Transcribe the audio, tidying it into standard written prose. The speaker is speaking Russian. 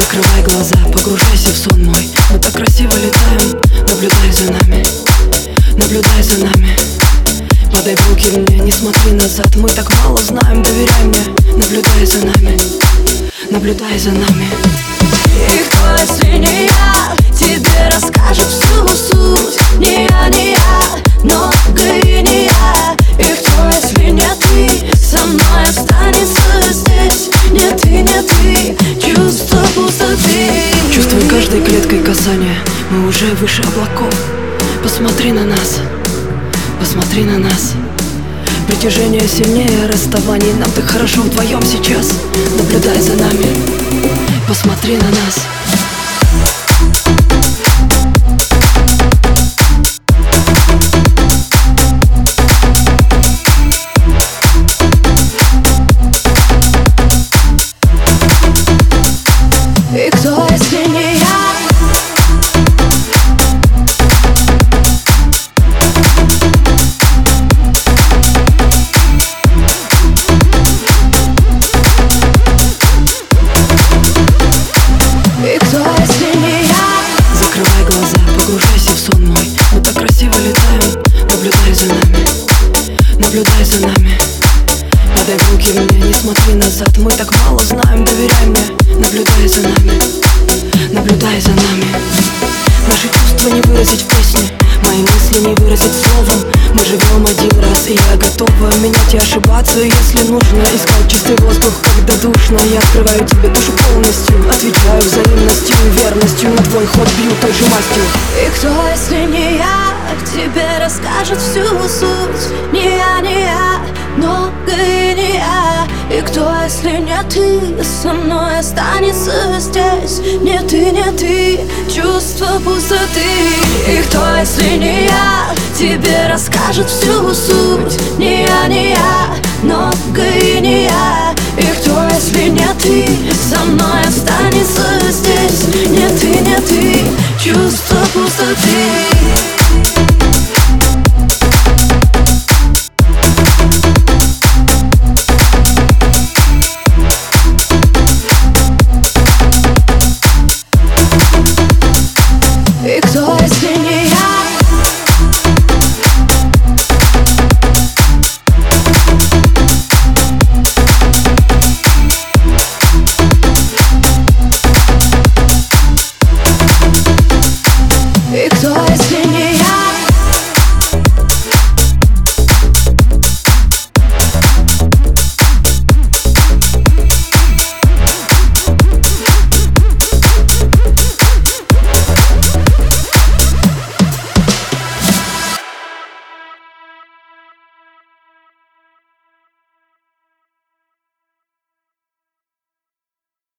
Закрывай глаза, погружайся в сон мой. Мы так красиво летаем, наблюдай за нами, наблюдай за нами. Подай в руки мне, не смотри назад. Мы так мало знаем, доверяй мне. Наблюдай за нами, наблюдай за нами. И кто, если не я, тебе расскажет всю суть? Не я, не я, но и не я. И кто, если не ты, со мной останется здесь? Не ты, не ты, чувство пустоты. Чувствуй каждой клеткой касания, мы уже выше облаков. Посмотри на нас, посмотри на нас. Притяжение сильнее расставаний. Нам так хорошо вдвоем сейчас. Наблюдай за нами, посмотри на нас. И кто, если не я? И кто, если не я? Закрывай глаза, погружайся в сон мой. Мы так красиво летаем, наблюдай за нами, наблюдай за нами. Подай в руки мне, не смотри назад. Мы так мало знаем, доверяй мне. Наблюдай за нами, наблюдай за нами. Наши чувства не выразить в песне, мои мысли не выразить словом. Мы живем один раз, и я готова менять и ошибаться, если нужно. Искать чистый воздух, когда душно. Я открываю тебе душу полностью, отвечаю взаимностью и верностью. На твой ход бью той же мастью. И кто, если не я, тебе расскажет всю суть? Не я, не я, но и не я. И кто, если не ты, со мной останется здесь? Не ты, не ты, чувство пустоты. И кто, если не я, тебе расскажет всю суть? Не я, не я, но и не я. И кто, если не ты, со мной